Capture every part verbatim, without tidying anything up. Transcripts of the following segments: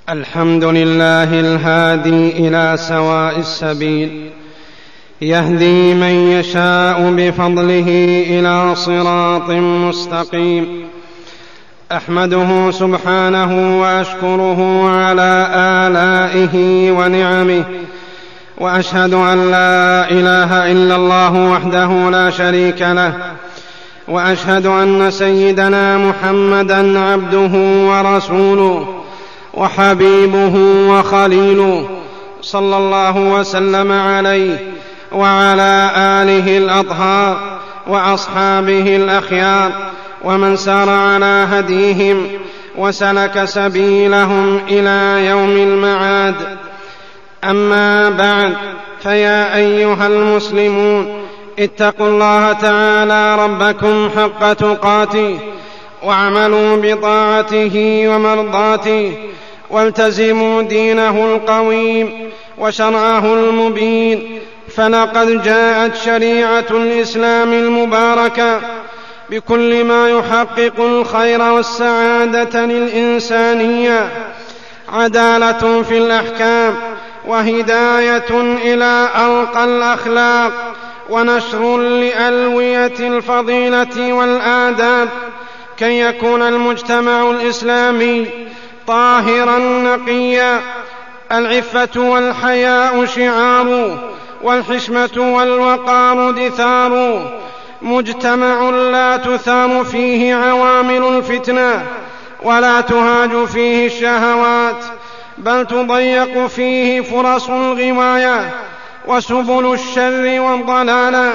الحمد لله الهادي إلى سواء السبيل، يهدي من يشاء بفضله إلى صراط مستقيم. أحمده سبحانه وأشكره على آلائه ونعمه، وأشهد أن لا إله إلا الله وحده لا شريك له، وأشهد أن سيدنا محمدًا عبده ورسوله وحبيبه وخليله، صلى الله وسلم عليه وعلى آله الأطهار وأصحابه الأخيار ومن سار على هديهم وسلك سبيلهم إلى يوم المعاد. أما بعد، فيا أيها المسلمون، اتقوا الله تعالى ربكم حق تقاته، واعملوا بطاعته ومرضاته، والتزموا دينه القويم وشرعه المبين. فلقد جاءت شريعة الإسلام المباركة بكل ما يحقق الخير والسعادة للإنسانية، عدالة في الأحكام، وهداية إلى أرقى الأخلاق، ونشر لألوية الفضيلة والآداب، كي يكون المجتمع الإسلامي طاهرا نقيا. العفة والحياء شعار، والحشمة والوقار دثار، مجتمع لا تثار فيه عوامل الفتنة، ولا تهاج فيه الشهوات، بل تضيق فيه فرص الغواية وسبل الشر والضلالة.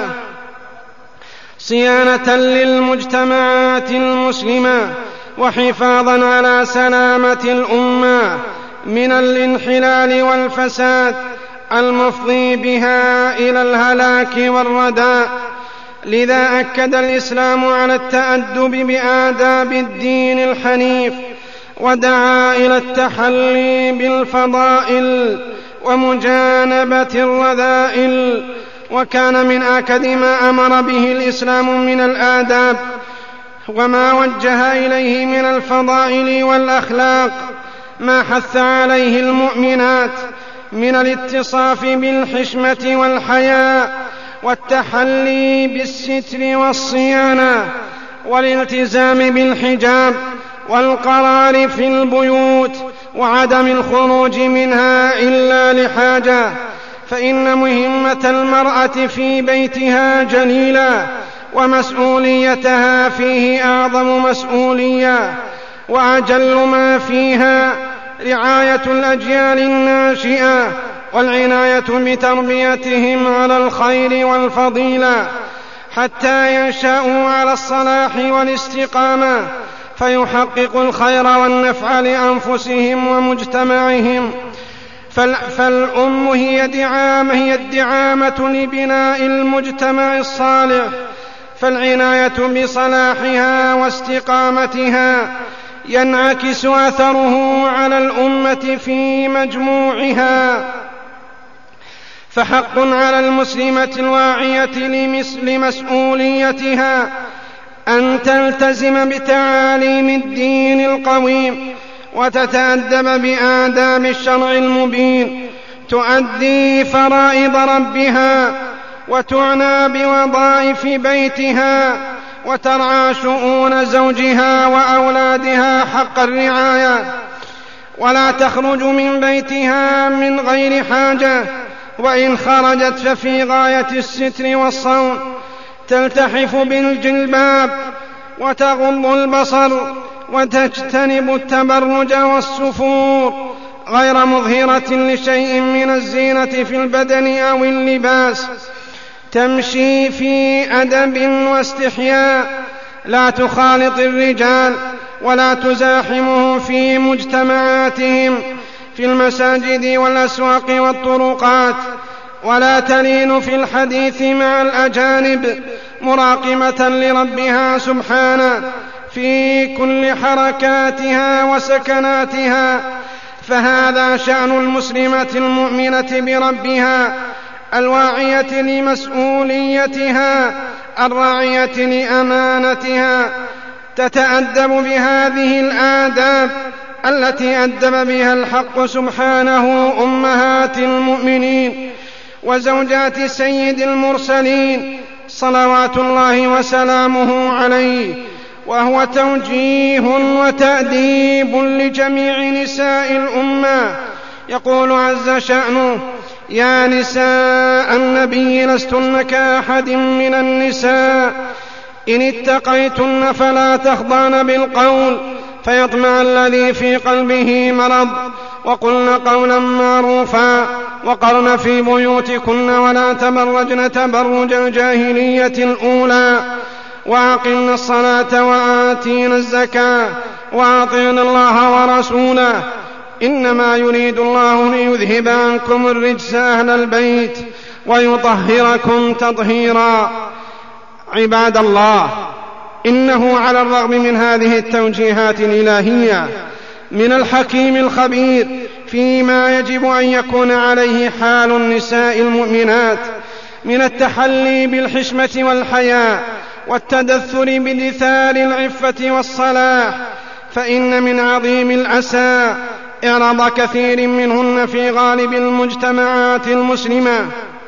صيانة للمجتمعات المسلمة، وحفاظا على سلامة الأمة من الانحلال والفساد المفضي بها إلى الهلاك والرداء. لذا أكد الإسلام على التأدب بآداب الدين الحنيف، ودعا إلى التحلي بالفضائل ومجانبة الرذائل. وكان من آكد ما أمر به الإسلام من الآداب وما وجه إليه من الفضائل والأخلاق ما حث عليه المؤمنات من الاتصاف بالحشمة والحياء، والتحلي بالستر والصيانة، والالتزام بالحجاب، والقرار في البيوت، وعدم الخروج منها إلا لحاجة. فإن مهمة المرأة في بيتها جليلة، ومسؤوليتها فيه أعظم مسؤولية، وأجل ما فيها رعاية الأجيال الناشئة، والعناية بتربيتهم على الخير والفضيلة، حتى ينشأوا على الصلاح والاستقامة، فيحققوا الخير والنفع لأنفسهم ومجتمعهم. فالأم هي دعامة هي الدعامة لبناء المجتمع الصالح، فالعناية بصلاحها واستقامتها ينعكس أثره على الأمة في مجموعها. فحق على المسلمة الواعية لمسؤوليتها أن تلتزم بتعاليم الدين القويم، وتتأدب بآداب الشرع المبين، تؤدي فرائض ربها، وتعنى بوظائف بيتها، وترعى شؤون زوجها وأولادها حق الرعاية، ولا تخرج من بيتها من غير حاجة، وإن خرجت ففي غاية الستر والصون، تلتحف بالجلباب وتغض البصر، وتجتنب التبرج والسفور، غير مظهرة لشيء من الزينة في البدن أو اللباس، تمشي في أدب واستحياء، لا تخالط الرجال، ولا تزاحمهم في مجتمعاتهم في المساجد والأسواق والطرقات، ولا تلين في الحديث مع الأجانب، مراقبة لربها سبحانه في كل حركاتها وسكناتها. فهذا شأن المسلمة المؤمنة بربها، الواعية لمسؤوليتها، الراعية لأمانتها، تتأدب بهذه الآداب التي أدب بها الحق سبحانه أمهات المؤمنين وزوجات سيد المرسلين صلوات الله وسلامه عليه، وهو توجيه وتأديب لجميع نساء الأمة. يقول عز شأنه: يا نساء النبي لستن كأحد من النساء إن اتقيتن فلا تخضعن بالقول فيطمع الذي في قلبه مرض، وقلن قولا معروفا، وقرن في بيوتكن ولا تبرجن تبرج الجاهلية الأولى، وأقمن الصلاة وآتينا الزكاة وأطعنا الله ورسوله، إنما يريد الله ليذهب عنكم الرجس أهل البيت ويطهركم تطهيرا. عباد الله، إنه على الرغم من هذه التوجيهات الإلهية من الحكيم الخبير فيما يجب أن يكون عليه حال النساء المؤمنات من التحلي بالحشمة والحياء والتدثر بدثار العفة والصلاح، فإن من عظيم الأسى إعراض كثير منهن في غالب المجتمعات المسلمة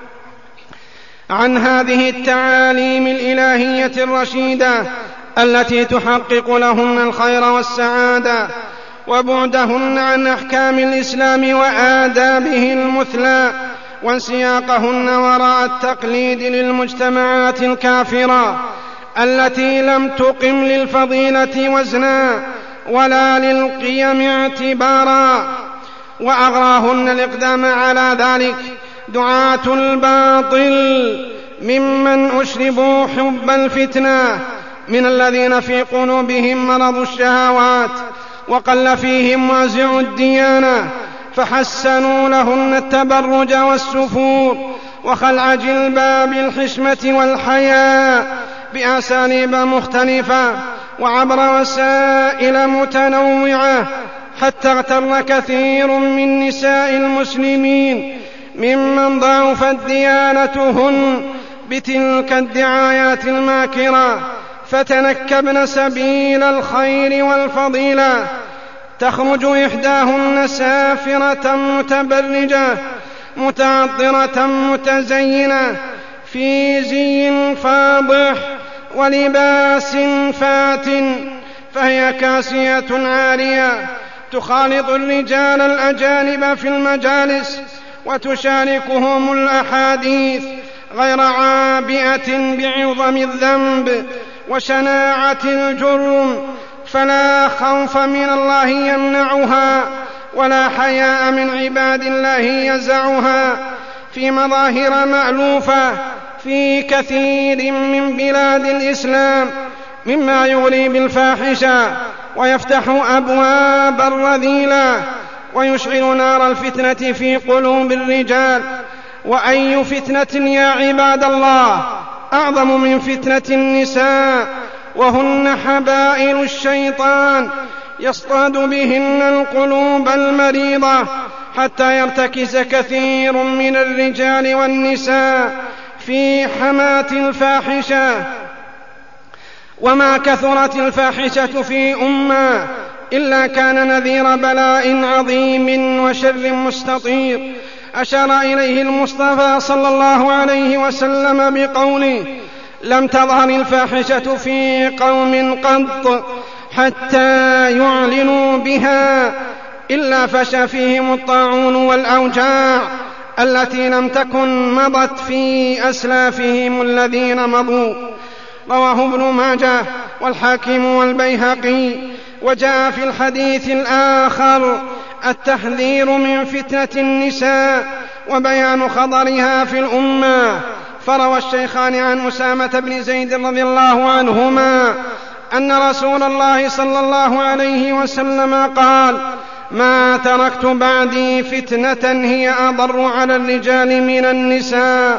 عن هذه التعاليم الإلهية الرشيدة التي تحقق لهن الخير والسعادة، وبعدهن عن أحكام الإسلام وآدابه المثلى، وانسياقهن وراء التقليد للمجتمعات الكافرة التي لم تقم للفضيلة وزنا ولا للقيم اعتبارا، وأغراهن الإقدام على ذلك دعاة الباطل ممن أشربوا حب الفتنة من الذين في قلوبهم مرض الشهوات وقل فيهم وازع الديانة، فحسنوا لهن التبرج والسفور وخلع جلباب الحشمة والحياء بأساليب مختلفة وعبر وسائل متنوعة، حتى اغتر كثير من نساء المسلمين ممن ضعفت ديانتهن بتلك الدعايات الماكرة، فتنكبن سبيل الخير والفضيلة. تخرج إحداهن سافرة متبرجة متعطرة متزينة في زي فاضح ولباس فاتن، فهي كاسية عارية تخالط الرجال الأجانب في المجالس وتشاركهم الأحاديث، غير عابئة بعظم الذنب وشناعة الجرم، فلا خوف من الله يمنعها ولا حياء من عباد الله يزعها، في مظاهر مألوفة في كثير من بلاد الإسلام مما يغري بالفاحشة ويفتح أبواب الرذيلة ويشعل نار الفتنة في قلوب الرجال. وأي فتنة يا عباد الله أعظم من فتنة النساء، وهن حبائل الشيطان يصطاد بهن القلوب المريضة حتى يرتكز كثير من الرجال والنساء في حماة الفاحشة. وما كثرت الفاحشة في أمة إلا كان نذير بلاء عظيم وشر مستطير، أشار إليه المصطفى صلى الله عليه وسلم بقوله: لم تظهر الفاحشة في قوم قط حتى يعلنوا بها إلا فشى فيهم الطاعون والأوجاع التي لم تكن مضت في أسلافهم الذين مضوا. رواه ابن ماجه والحاكم والبيهقي. وجاء في الحديث الآخر التحذير من فتنة النساء وبيان خطرها في الأمة. فروى الشيخان عن أسامة بن زيد رضي الله عنهما أن رسول الله صلى الله عليه وسلم قال: ما تركت بعدي فتنة هي أضر على الرجال من النساء.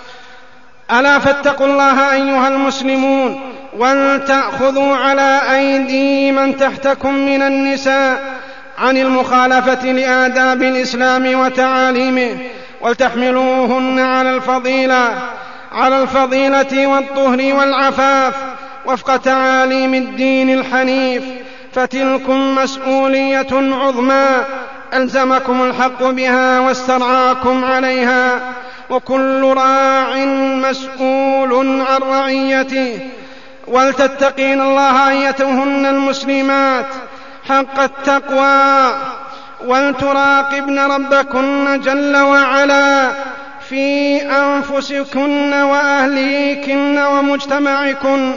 ألا فاتقوا الله أيها المسلمون، ولتأخذوا على أيدي من تحتكم من النساء عن المخالفة لآداب الإسلام وتعاليمه، ولتحملوهن على الفضيلة على الفضيلة والطهر والعفاف وفق تعاليم الدين الحنيف، فتلكم مسؤولية عظمى ألزمكم الحق بها واسترعاكم عليها، وكل راع مسؤول عن رعيته. ولتتقين الله أيتهن المسلمات حق التقوى، ولتراقبن ربكن جل وعلا في أنفسكن وأهليكن ومجتمعكن،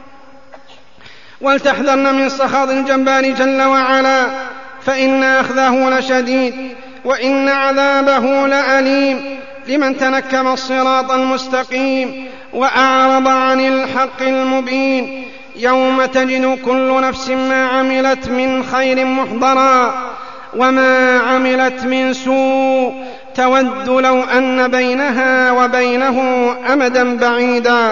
ولتحذرن من سخط الجبار جل وعلا، فإن أخذه لشديد وإن عذابه لأليم لمن تنكب الصراط المستقيم وأعرض عن الحق المبين. يوم تجد كل نفس ما عملت من خير محضرا وما عملت من سوء تود لو أن بينها وبينه أمدا بعيدا،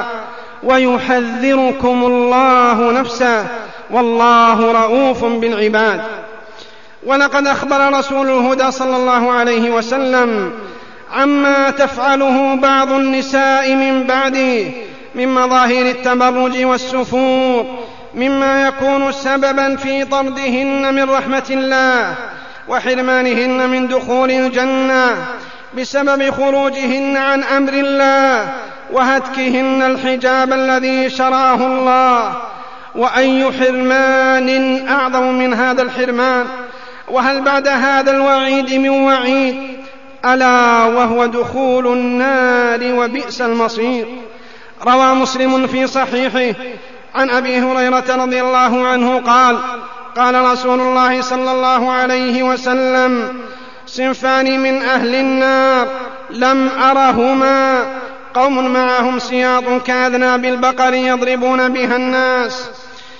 ويحذركم الله نفسه والله رؤوف بالعباد. ولقد أخبر رسول الهدى صلى الله عليه وسلم عما تفعله بعض النساء من بعده من مظاهر التبرج والسفور، مما يكون سببا في طردهن من رحمة الله وحرمانهن من دخول الجنة بسبب خروجهن عن أمر الله وهتكهن الحجاب الذي شرعه الله. وأي حرمان أعظم من هذا الحرمان؟ وهل بعد هذا الوعيد من وعيد؟ ألا وهو دخول النار وبئس المصير. روى مسلم في صحيحه عن أبي هريرة رضي الله عنه قال: قال رسول الله صلى الله عليه وسلم: صنفان من أهل النار لم أرهما، قوم معهم سياط كأذناب البقر يضربون بها الناس،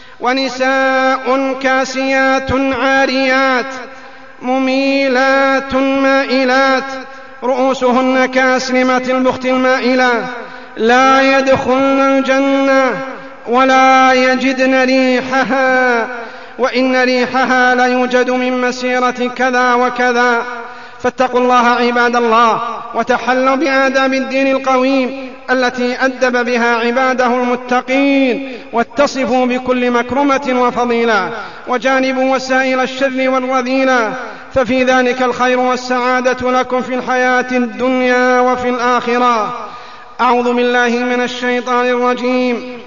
ونساء كاسيات عاريات مميلات مائلات رؤوسهن كأسنمة البخت المائلة، لا يدخلن الجنة ولا يجدن ريحها، وإن ريحها ليوجد من مسيرة كذا وكذا. فاتقوا الله عباد الله، وتحلوا بآداب الدين القويم التي أدب بها عباده المتقين، واتصفوا بكل مكرمة وفضيلة، وجانبوا وسائل الشر والرذيلة، ففي ذلك الخير والسعادة لكم في الحياة الدنيا وفي الآخرة. أعوذ بالله من الشيطان الرجيم.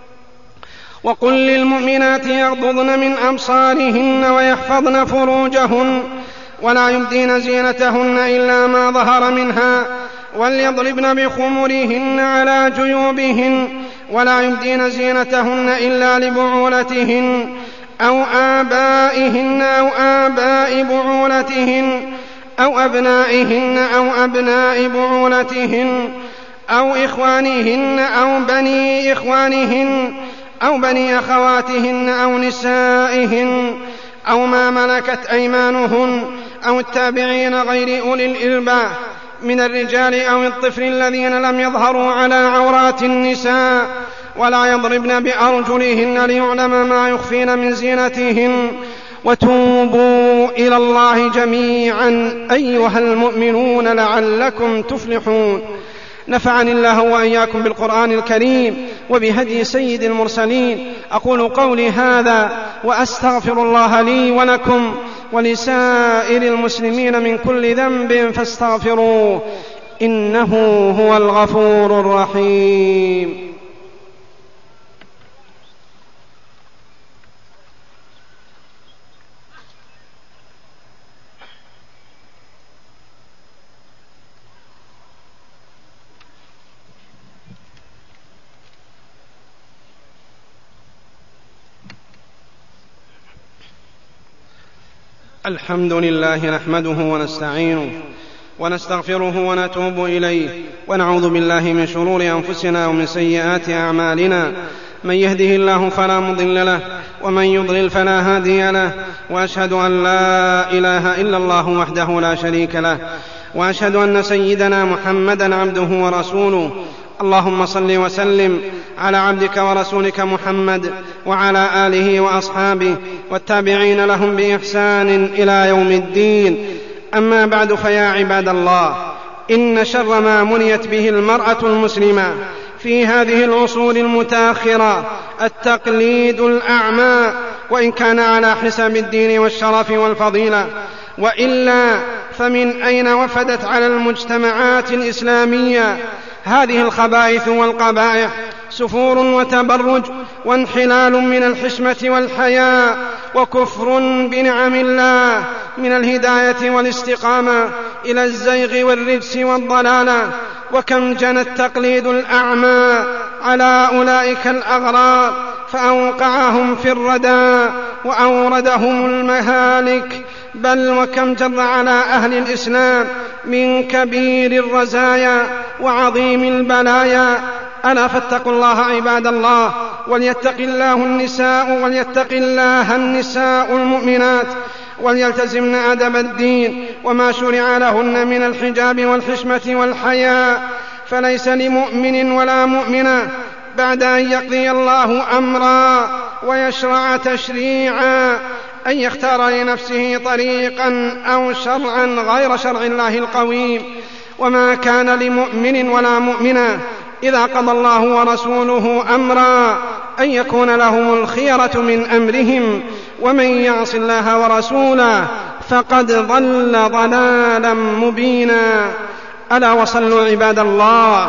وقل للمؤمنات يغضضن من أبصارهن ويحفظن فروجهن ولا يبدين زينتهن إلا ما ظهر منها، وليضربن بخمرهن على جيوبهن، ولا يبدين زينتهن إلا لبعولتهن أو آبائهن أو آباء بعولتهن أو أبنائهن أو أبناء بعولتهن أو إخوانهن أو بني إخوانهن أو بني أخواتهن أو نسائهن أو ما ملكت أيمانهن أو التابعين غير أولي الإربة من الرجال أو الطفل الذين لم يظهروا على عورات النساء، ولا يضربن بأرجلهن ليعلم ما يخفين من زينتهن. وتوبوا إلى الله جميعا أيها المؤمنون لعلكم تفلحون. نفعني الله وإياكم بالقرآن الكريم وبهدي سيد المرسلين. أقول قولي هذا وأستغفر الله لي ولكم ولسائر المسلمين من كل ذنب فاستغفروه إنه هو الغفور الرحيم. الحمد لله نحمده ونستعينه ونستغفره ونتوب إليه، ونعوذ بالله من شرور أنفسنا ومن سيئات أعمالنا. من يهده الله فلا مضل له ومن يضلل فلا هادي له، وأشهد أن لا إله إلا الله وحده لا شريك له، وأشهد أن سيدنا محمدا عبده ورسوله. اللهم صل وسلم على عبدك ورسولك محمد وعلى آله وأصحابه والتابعين لهم بإحسان إلى يوم الدين. أما بعد، فيا عباد الله، إن شر ما منيت به المرأة المسلمة في هذه العصور المتأخرة التقليد الأعمى وإن كان على حساب الدين والشرف والفضيلة، وإلا فمن أين وفدت على المجتمعات الإسلامية هذه الخبائث والقبائح؟ سفور وتبرج وانحلال من الحشمة والحياء وكفر بنعم الله من الهداية والاستقامة إلى الزيغ والرجس والضلالة. وكم جنى التقليد الأعمى على أولئك الأغرار فأوقعهم في الردى وأوردهم المهالك، بل وكم جر على أهل الإسلام من كبير الرزايا وعظيم البلايا. ألا فاتقوا الله عباد الله، وليتق الله النساء وليتق الله النساء المؤمنات، وليلتزمن أدب الدين وما شرع لهن من الحجاب والحشمة والحياء. فليس لمؤمن ولا مؤمنة بعد أن يقضي الله أمرا ويشرع تشريعا أن يختار لنفسه طريقا أو شرعا غير شرع الله القويم. وما كان لمؤمن ولا مؤمنة إذا قضى الله ورسوله أمرا أن يكون لهم الخيرة من أمرهم، ومن يعص الله ورسوله فقد ضل ضلالا مبينا. ألا وصلوا عباد الله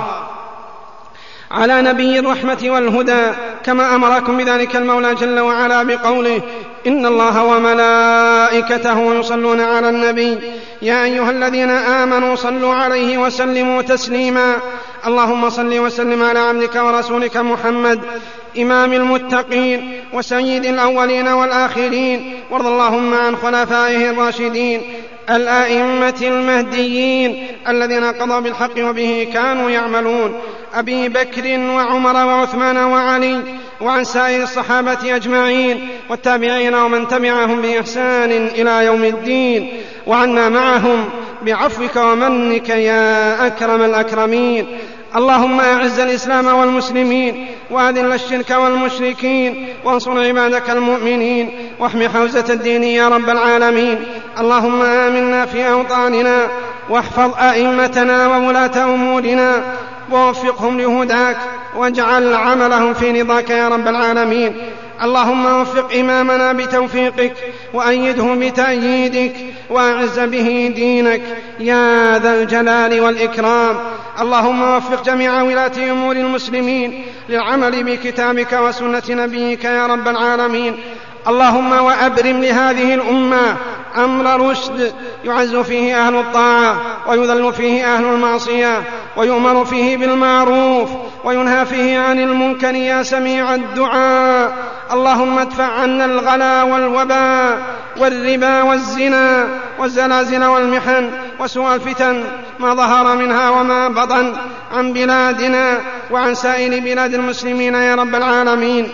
على نبي الرحمة والهدى كما أمركم بذلك المولى جل وعلا بقوله: إن الله وملائكته يصلون على النبي يا أيها الذين آمنوا صلوا عليه وسلموا تسليما. اللهم صل وسلم على عبدك ورسولك محمد إمام المتقين وسيد الأولين والآخرين، وارض اللهم عن خلفائه الراشدين الأئمة المهديين الذين قضوا بالحق وبه كانوا يعملون، أبي بكر وعمر وعثمان وعلي، وعن سائر الصحابة أجمعين والتابعين ومن تبعهم بإحسان إلى يوم الدين، وعنا معهم بعفوك ومنك يا أكرم الأكرمين. اللهم أعز الإسلام والمسلمين وأذل الشرك والمشركين وانصر عبادك المؤمنين واحم حوزة الدين يا رب العالمين. اللهم آمنا في أوطاننا واحفظ أئمتنا وولاة أمورنا ووفقهم لهداك واجعل عملهم في رضاك يا رب العالمين. اللهم وفق إمامنا بتوفيقك وأيده بتأييدك وأعز به دينك يا ذا الجلال والإكرام. اللهم وفق جميع ولاة أمور المسلمين للعمل بكتابك وسنة نبيك يا رب العالمين. اللهم وأبرم لهذه الأمة أمر رشد يعز فيه أهل الطاعة ويذل فيه أهل المعصية ويؤمر فيه بالمعروف وينهى فيه عن المنكر يا سميع الدعاء. اللهم ادفع عنا الغلا والوباء والربا والزنا والزلازل والمحن وسوء الفتن ما ظهر منها وما بطن عن بلادنا وعن سائر بلاد المسلمين يا رب العالمين.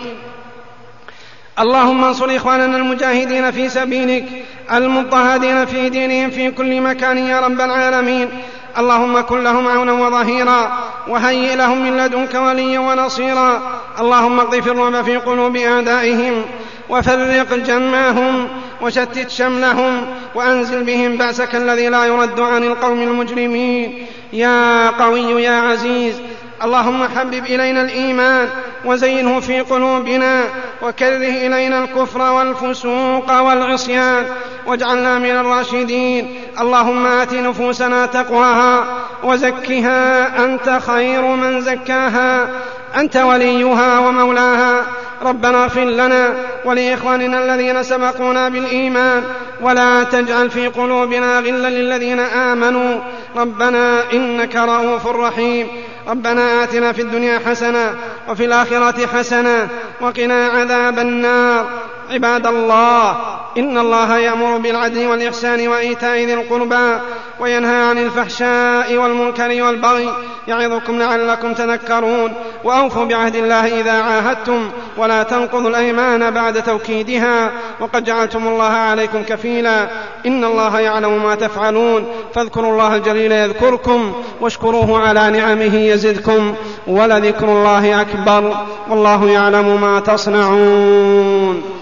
اللهم انصر إخواننا المجاهدين في سبيلك المضطهدين في دينهم في كل مكان يا رب العالمين. اللهم كن لهم عونا وظهيرا وهيئ لهم من لدنك وليا ونصيرا. اللهم اقذف الرعب في قلوب أعدائهم وفرق جمعهم وشتت شملهم وأنزل بهم بأسك الذي لا يرد عن القوم المجرمين يا قوي يا عزيز. اللهم حبب إلينا الإيمان وزينه في قلوبنا وكره إلينا الكفر والفسوق والعصيان واجعلنا من الراشدين. اللهم آت نفوسنا تقواها وزكها أنت خير من زكاها أنت وليها ومولاها. ربنا اغفر لنا ولإخواننا الذين سبقونا بالإيمان ولا تجعل في قلوبنا غلا للذين آمنوا ربنا إنك رؤوف رحيم. ربنا آتنا في الدنيا حسنة وفي الآخرة حسنة وقنا عذاب النار. عباد الله إن الله يأمر بالعدل والإحسان وإيتاء ذي القربى وينهى عن الفحشاء والمنكر والبغي يعظكم لعلكم تذكرون. وأوفوا بعهد الله إذا عاهدتم ولا تنقضوا الأيمان بعد توكيدها وقد جعلتم الله عليكم كفيلا. إن الله يعلم ما تفعلون فاذكروا الله الجليل يذكركم واشكروه على نعمه يزدكم ولذكر الله أكبر والله يعلم ما تصنعون.